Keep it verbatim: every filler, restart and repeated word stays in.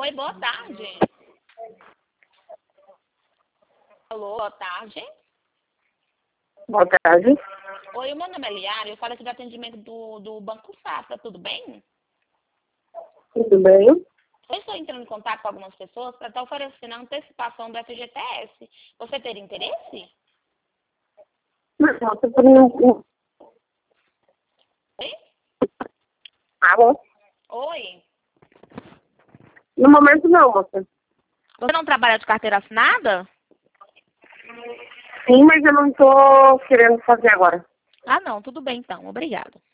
Oi, boa tarde. Alô, boa tarde. Boa tarde. Oi, o meu nome é Liara, eu falo aqui do atendimento do, do Banco Safra, tudo bem? Tudo bem? Eu estou entrando em contato com algumas pessoas para estar oferecendo a antecipação do F G T S. Você teria interesse? Não, você por mim. Oi? Alô? Oi. No momento não, moça. Você não trabalha de carteira assinada? Sim, mas eu não tô querendo fazer agora. Ah, não, tudo bem então, obrigada.